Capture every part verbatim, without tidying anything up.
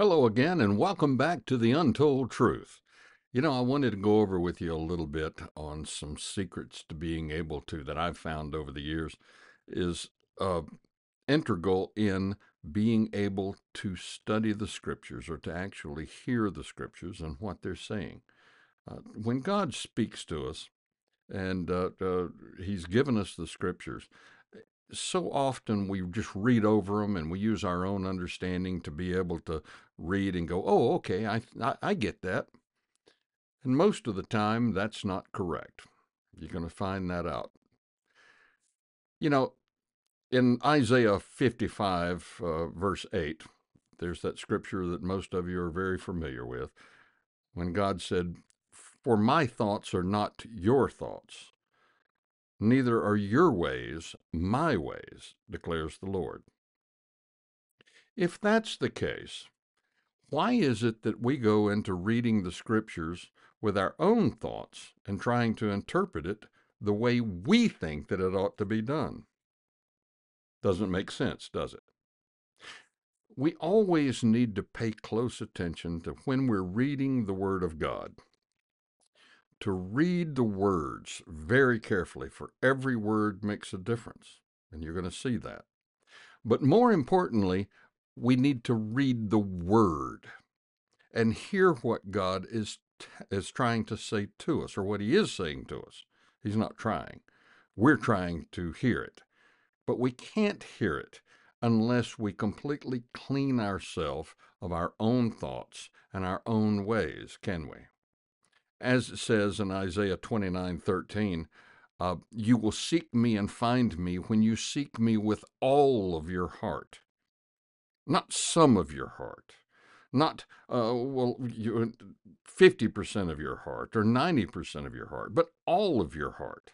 Hello again, and welcome back to The Untold Truth. You know, I wanted to go over with you a little bit on some secrets to being able to, that I've found over the years, is uh, integral in being able to study the scriptures or to actually hear the scriptures and what they're saying. Uh, when God speaks to us, and uh, uh, He's given us the scriptures, so often we just read over them and we use our own understanding to be able to read and go, oh, okay, I, I, I get that. And most of the time, that's not correct. You're going to find that out. You know, in Isaiah fifty-five, uh, verse eight, there's that scripture that most of you are very familiar with, when God said, "For my thoughts are not your thoughts, neither are your ways my ways, declares the Lord." If that's the case, why is it that we go into reading the scriptures with our own thoughts and trying to interpret it the way we think that it ought to be done? Doesn't make sense, does it? We always need to pay close attention to when we're reading the Word of God, to read the words very carefully, for every word makes a difference, and you're going to see that. But more importantly, we need to read the Word and hear what God is is trying to say to us, or what He is saying to us. He's not trying. We're trying to hear it. But we can't hear it unless we completely clean ourselves of our own thoughts and our own ways, can we? As it says in Isaiah twenty-nine thirteen, uh, you will seek me and find me when you seek me with all of your heart, not some of your heart. Not, uh, well, you, fifty percent of your heart or ninety percent of your heart, but all of your heart.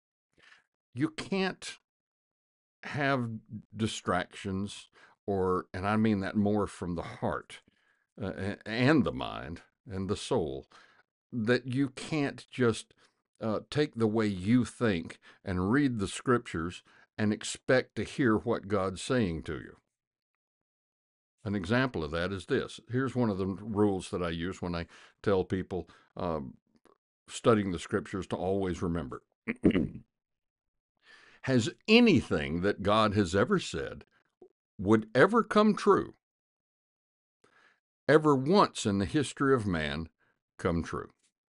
You can't have distractions, or, and I mean that more from the heart uh, and the mind and the soul, that you can't just uh, take the way you think and read the scriptures and expect to hear what God's saying to you. An example of that is this. Here's one of the rules that I use when I tell people uh, studying the scriptures to always remember. Has anything that God has ever said would ever come true, ever once in the history of man, come true?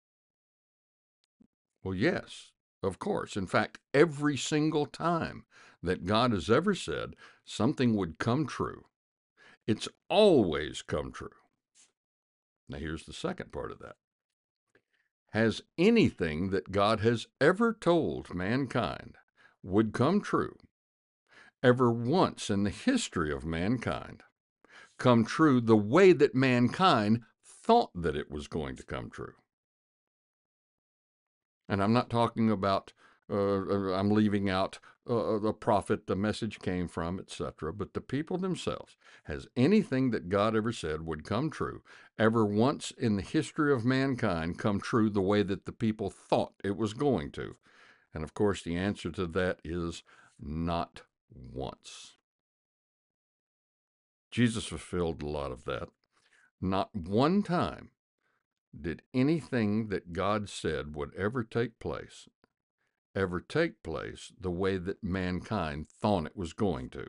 Well, yes, of course. In fact, every single time that God has ever said something would come true, it's always come true. Now, here's the second part of that. Has anything that God has ever told mankind would come true, ever once in the history of mankind, come true the way that mankind thought that it was going to come true? And I'm not talking about, uh, uh, I'm leaving out uh, the prophet the message came from, et cetera, but the people themselves. Has anything that God ever said would come true, ever once in the history of mankind, come true the way that the people thought it was going to? And of course, the answer to that is not once. Jesus fulfilled a lot of that. Not one time did anything that God said would ever take place ever take place the way that mankind thought it was going to.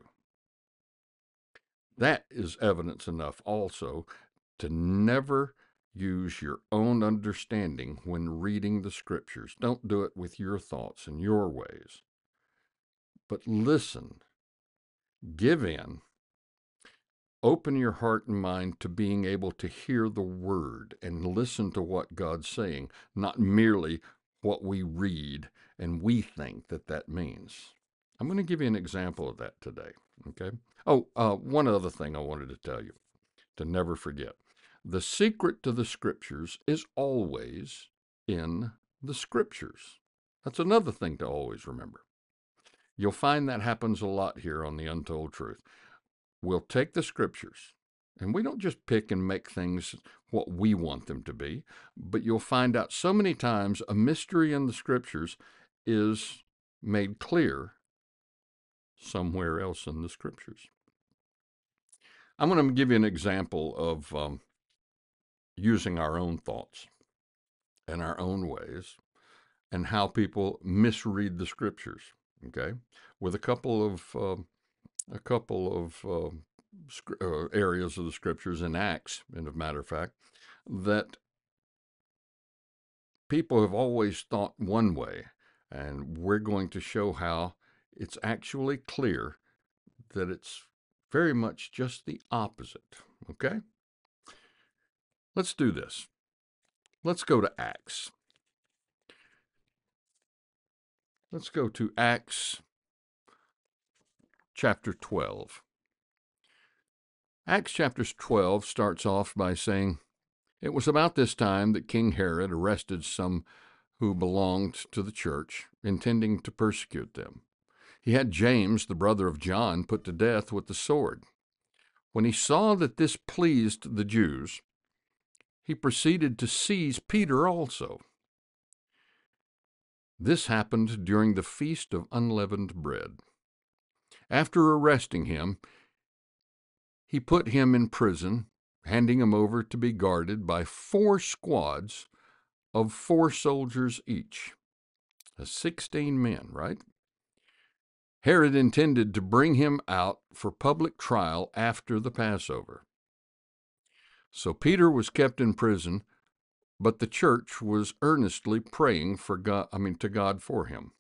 That is evidence enough also to never use your own understanding when reading the scriptures. Don't do it with your thoughts and your ways, but listen, give in, open your heart and mind to being able to hear the word and listen to what God's saying, not merely what we read and we think that that means. I'm going to give you an example of that today, okay? Oh, uh, one other thing I wanted to tell you to never forget. The secret to the scriptures is always in the scriptures. That's another thing to always remember. You'll find that happens a lot here on The Untold Truth. We'll take the scriptures, and we don't just pick and make things what we want them to be, but you'll find out so many times a mystery in the scriptures is made clear somewhere else in the scriptures. I'm going to give you an example of um, using our own thoughts and our own ways and how people misread the scriptures. Okay, with a couple of uh, a couple of uh, uh, areas of the scriptures in Acts, and as a matter of fact, that people have always thought one way, and we're going to show how it's actually clear that it's very much just the opposite. Okay? Let's do this. Let's go to Acts. Let's go to Acts chapter twelve. Acts chapter twelve starts off by saying, "It was about this time that King Herod arrested some who belonged to the church, intending to persecute them. He had James, the brother of John, put to death with the sword. When he saw that this pleased the Jews, he proceeded to seize Peter also. This happened during the Feast of Unleavened Bread. After arresting him, he put him in prison, handing him over to be guarded by four squads of four soldiers each. That's sixteen men, right? Herod intended to bring him out for public trial after the Passover. So Peter was kept in prison, but the church was earnestly praying for God, I mean, to God for him.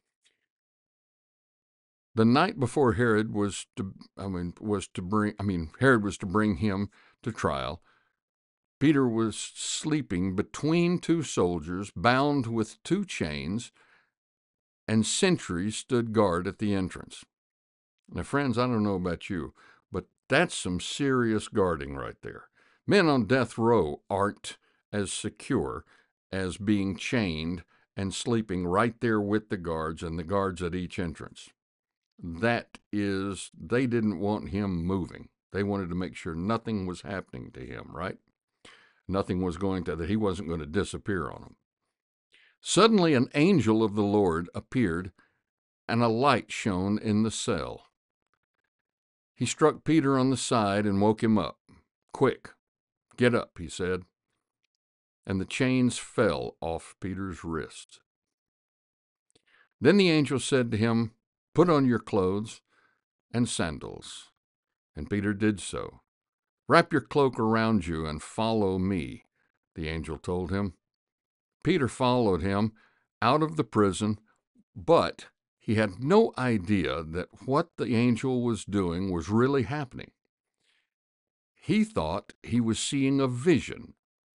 The night before Herod was to, I mean, was to bring, I mean, Herod was to bring him to trial, Peter was sleeping between two soldiers, bound with two chains, and sentries stood guard at the entrance. Now, friends, I don't know about you, but that's some serious guarding right there. Men on death row aren't as secure as being chained and sleeping right there with the guards and the guards at each entrance. That is, they didn't want him moving. They wanted to make sure nothing was happening to him, right? Nothing was going to, that he wasn't going to disappear on them. Suddenly an angel of the Lord appeared, and a light shone in the cell. He struck Peter on the side and woke him up. "Quick, get up," he said. And the chains fell off Peter's wrists. Then the angel said to him, "Put on your clothes and sandals." And Peter did so. "Wrap your cloak around you and follow me," the angel told him. Peter followed him out of the prison, but he had no idea that what the angel was doing was really happening. He thought he was seeing a vision.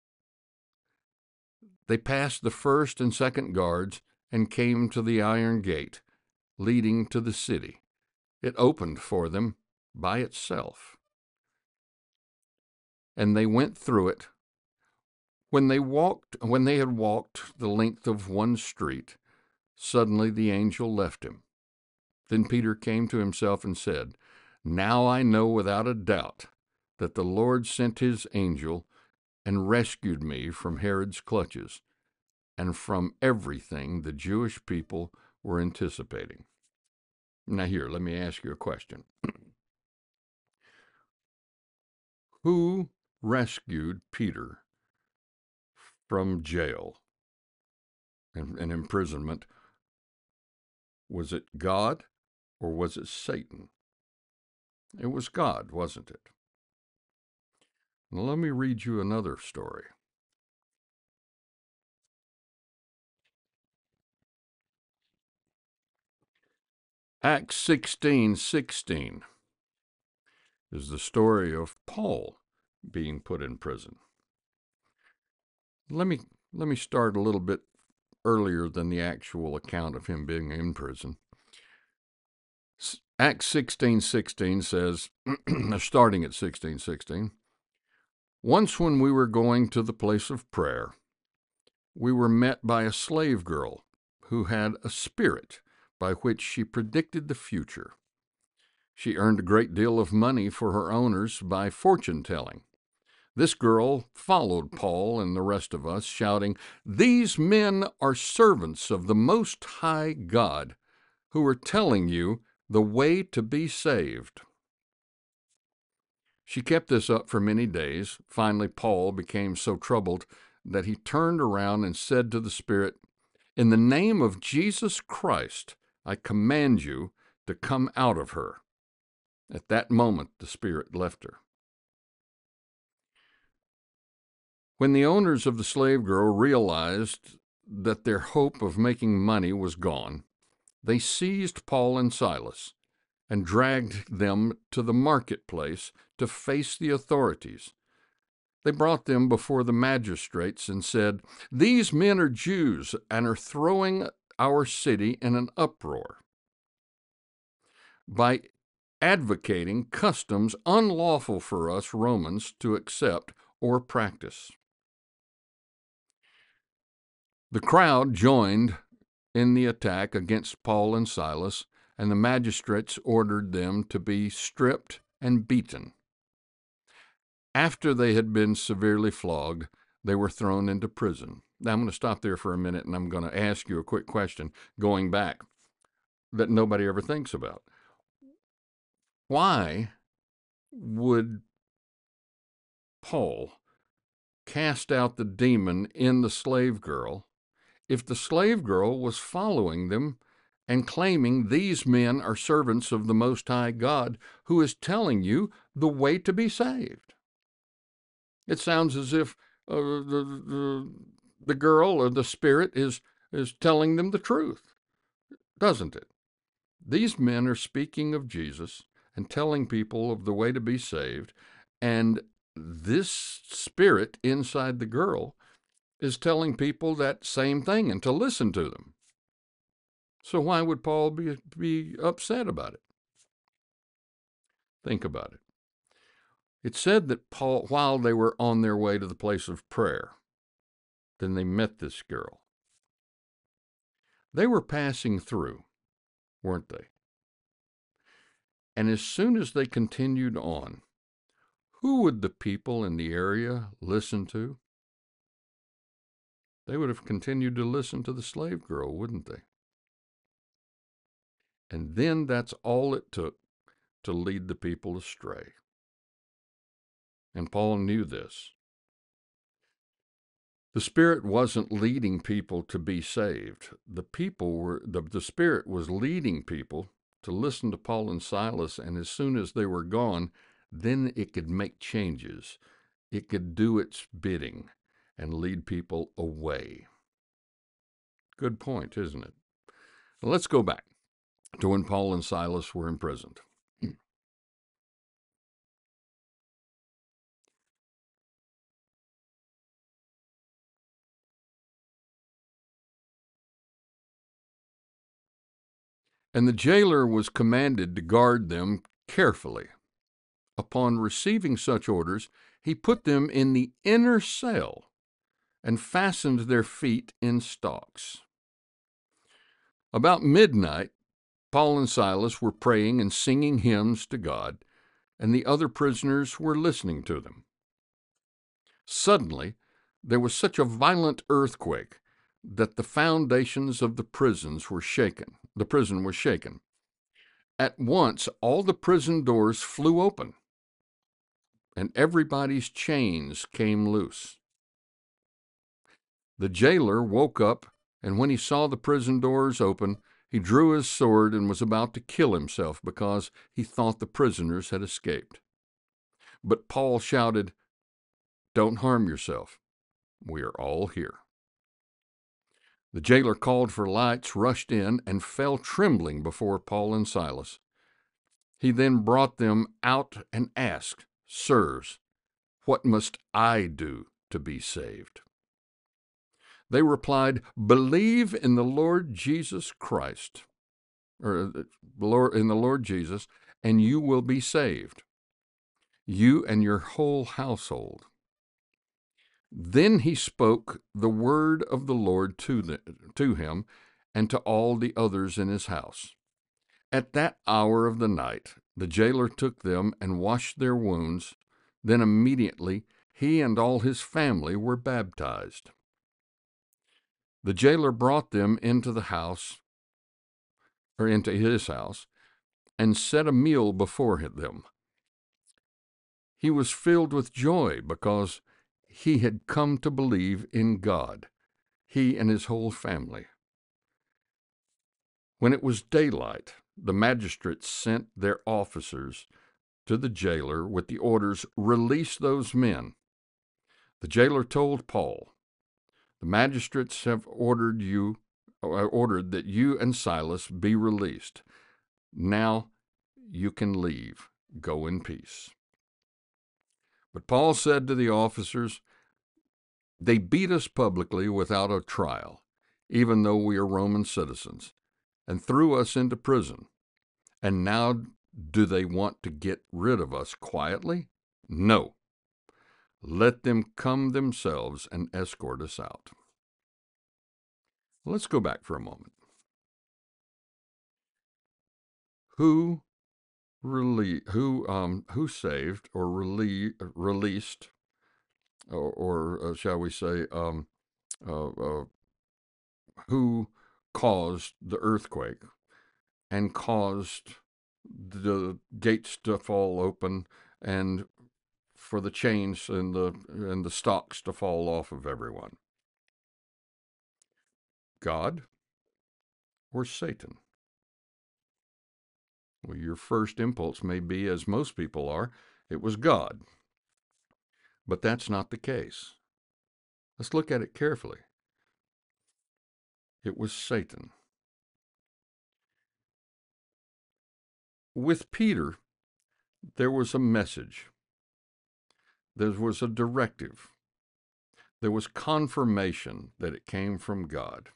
They passed the first and second guards and came to the iron gate leading to the city. It opened for them by itself, and they went through it. When they walked, when they had walked the length of one street, suddenly the angel left him. Then Peter came to himself and said, "Now I know without a doubt that the Lord sent his angel and rescued me from Herod's clutches and from everything the Jewish people were anticipating." Now here, let me ask you a question. Who rescued Peter from jail and, and imprisonment? Was it God or was it Satan? It was God, wasn't it? Now, let me read you another story. Acts sixteen sixteen is the story of Paul being put in prison. Let me let me start a little bit earlier than the actual account of him being in prison. Acts sixteen sixteen says, starting at sixteen sixteen, "Once when we were going to the place of prayer, we were met by a slave girl who had a spirit by which she predicted the future. She earned a great deal of money for her owners by fortune-telling. This girl followed Paul and the rest of us, shouting, 'These men are servants of the Most High God, who are telling you the way to be saved.' She kept this up for many days. Finally, Paul became so troubled that he turned around and said to the spirit, "In the name of Jesus Christ, I command you to come out of her." At that moment, the spirit left her. When the owners of the slave girl realized that their hope of making money was gone, they seized Paul and Silas and dragged them to the marketplace to face the authorities. They brought them before the magistrates and said, "These men are Jews and are throwing our city in an uproar by advocating customs unlawful for us Romans to accept or practice." The crowd joined in the attack against Paul and Silas, and the magistrates ordered them to be stripped and beaten. After they had been severely flogged, they were thrown into prison. Now, I'm going to stop there for a minute, and I'm going to ask you a quick question going back that nobody ever thinks about. Why would Paul cast out the demon in the slave girl if the slave girl was following them and claiming these men are servants of the Most High God who is telling you the way to be saved? It sounds as if uh, the, the, the girl or the spirit is, is telling them the truth, doesn't it? These men are speaking of Jesus and telling people of the way to be saved, and this spirit inside the girl is telling people that same thing and to listen to them. So why would Paul be, be upset about it? Think about it. It said that Paul, while they were on their way to the place of prayer, then they met this girl. They were passing through, weren't they? And as soon as they continued on, who would the people in the area listen to? They would have continued to listen to the slave girl, wouldn't they? And then that's all it took to lead the people astray. And Paul knew this. The Spirit wasn't leading people to be saved. The people were, the, the Spirit was leading people to listen to Paul and Silas, and as soon as they were gone, then it could make changes. It could do its bidding and lead people away. Good point, isn't it? Well, let's go back to when Paul and Silas were imprisoned. And the jailer was commanded to guard them carefully. Upon receiving such orders, he put them in the inner cell and fastened their feet in stocks. About midnight, Paul and Silas were praying and singing hymns to God, and the other prisoners were listening to them. Suddenly, there was such a violent earthquake that the foundations of the prisons were shaken. The prison was shaken. At once, all the prison doors flew open, and everybody's chains came loose. The jailer woke up, and when he saw the prison doors open, he drew his sword and was about to kill himself because he thought the prisoners had escaped. But Paul shouted, "Don't harm yourself. We are all here." The jailer called for lights, rushed in, and fell trembling before Paul and Silas. He then brought them out and asked, "Sirs, what must I do to be saved?" They replied, "Believe in the Lord Jesus Christ, or in the Lord Jesus, and you will be saved, you and your whole household." Then he spoke the word of the Lord to, the, to him and to all the others in his house. At that hour of the night, the jailer took them and washed their wounds. Then immediately he and all his family were baptized. The jailer brought them into the house, or into his house, and set a meal before them. He was filled with joy because he had come to believe in God, he and his whole family. When it was daylight, the magistrates sent their officers to the jailer with the orders, "Release those men." The jailer told Paul, "The magistrates have ordered you, uh, ordered that you and Silas be released. Now you can leave. Go in peace." But Paul said to the officers, "They beat us publicly without a trial, even though we are Roman citizens, and threw us into prison. And now do they want to get rid of us quietly? No. Let them come themselves and escort us out." Let's go back for a moment. Who rele- who um who saved or rele- released or, or uh, shall we say um uh, uh, who caused the earthquake and caused the gates to fall open and for the chains and the and the stocks to fall off of everyone? God or Satan? Well, your first impulse may be, as most people are, it was God. But that's not the case. Let's look at it carefully. It was Satan. With Peter, there was a message. There was a directive. There was confirmation that it came from God.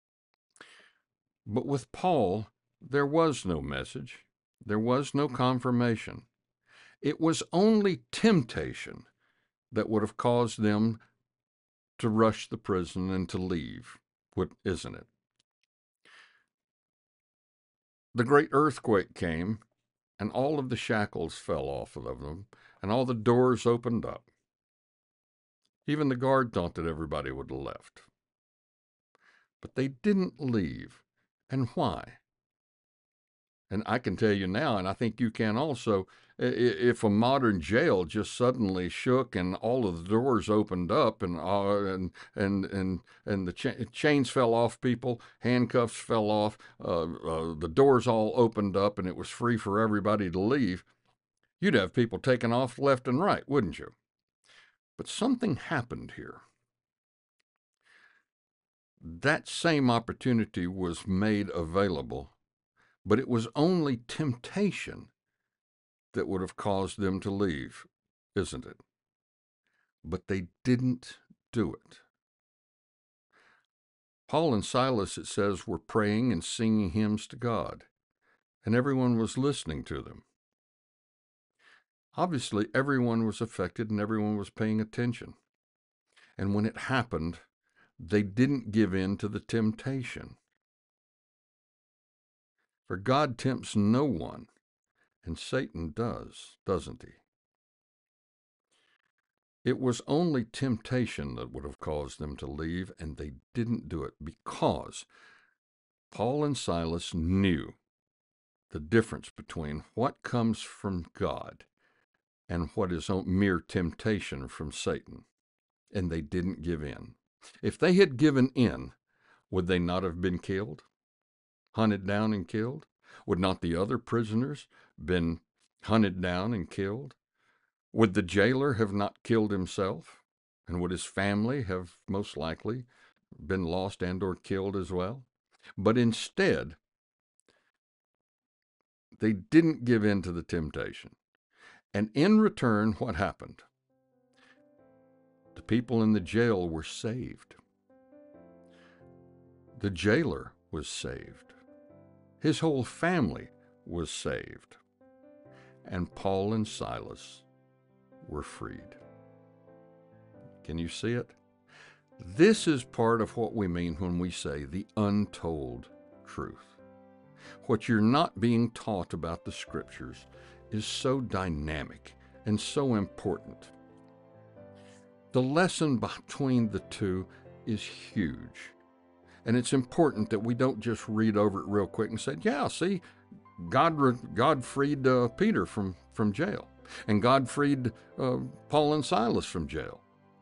But with Paul, there was no message. There was no confirmation. It was only temptation that would have caused them to rush the prison and to leave, isn't it? The great earthquake came, and all of the shackles fell off of them, and all the doors opened up. Even the guard thought that everybody would have left. But they didn't leave. And why? And I can tell you now, and I think you can also, if a modern jail just suddenly shook and all of the doors opened up and uh, and and and and the cha- chains fell off people, handcuffs fell off, uh, uh, the doors all opened up, and it was free for everybody to leave, you'd have people taken off left and right, wouldn't you? But something happened here. That same opportunity was made available, but it was only temptation that would have caused them to leave, isn't it? But they didn't do it. Paul and Silas, it says, were praying and singing hymns to God, and everyone was listening to them. Obviously, everyone was affected and everyone was paying attention. And when it happened, they didn't give in to the temptation. For God tempts no one, and Satan does, doesn't he? It was only temptation that would have caused them to leave, and they didn't do it because Paul and Silas knew the difference between what comes from God and what is mere temptation from Satan, and they didn't give in. If they had given in, would they not have been killed, hunted down and killed? Would not the other prisoners been hunted down and killed? Would the jailer have not killed himself? And would his family have most likely been lost and or killed as well? But instead, they didn't give in to the temptation. And in return, what happened? The people in the jail were saved. The jailer was saved. His whole family was saved. And Paul and Silas were freed. Can you see it? This is part of what we mean when we say the untold truth. What you're not being taught about the Scriptures is so dynamic and so important. The lesson between the two is huge. And it's important that we don't just read over it real quick and say, yeah, see, God God freed uh, Peter from, from jail. And God freed uh, Paul and Silas from jail.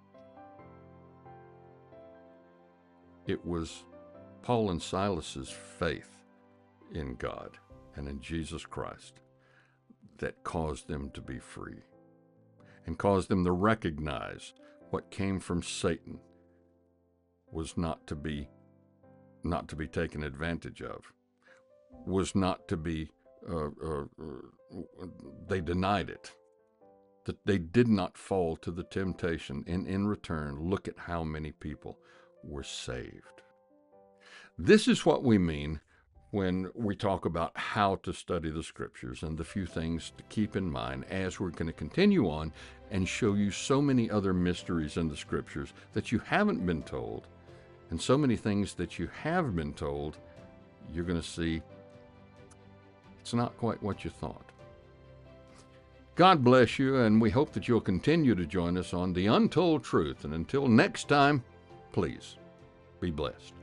It was Paul and Silas's faith in God and in Jesus Christ that caused them to be free and caused them to recognize what came from Satan was not to be not to be taken advantage of, was not to be, uh, uh, uh, they denied it, that they did not fall to the temptation, and in return, look at how many people were saved. This is what we mean when we talk about how to study the Scriptures and the few things to keep in mind as we're going to continue on and show you so many other mysteries in the Scriptures that you haven't been told, and so many things that you have been told, you're going to see it's not quite what you thought. God bless you, and we hope that you'll continue to join us on The Untold Truth. And until next time, please be blessed.